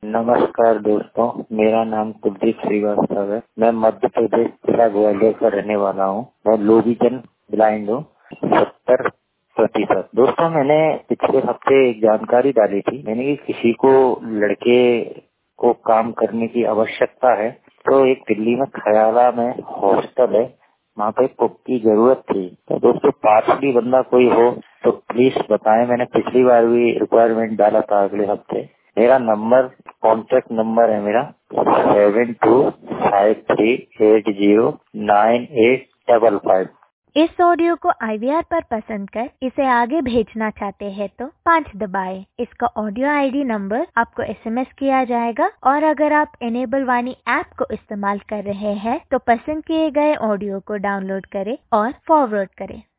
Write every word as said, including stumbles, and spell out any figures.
नमस्कार दोस्तों, मेरा नाम कुलदीप श्रीवास्तव है। मैं मध्य प्रदेश जिला ग्वालियर का रहने वाला हूँ। मैं लो विजन ब्लाइंड हूँ, सत्तर प्रतिशत। दोस्तों, मैंने पिछले हफ्ते एक जानकारी डाली थी, मैंने कि किसी को लड़के को काम करने की आवश्यकता है, तो एक दिल्ली में खयाला में हॉस्टल है, वहाँ पे कुक की जरूरत थी। तो दोस्तों, पास भी बंदा कोई हो तो प्लीज बताएं। मैंने पिछली बार भी रिक्वायरमेंट डाला था अगले हफ्ते। मेरा नंबर, कॉन्टेक्ट नंबर है मेरा seven two five three eight zero nine eight double five. इस ऑडियो को आई वी आर पर पसंद कर इसे आगे भेजना चाहते हैं तो पाँच दबाएं। इसका ऑडियो आई डी नंबर आपको एस एम एस किया जाएगा और अगर आप इनेबल वाणी ऐप को इस्तेमाल कर रहे हैं तो पसंद किए गए ऑडियो को डाउनलोड करें और फॉरवर्ड करें।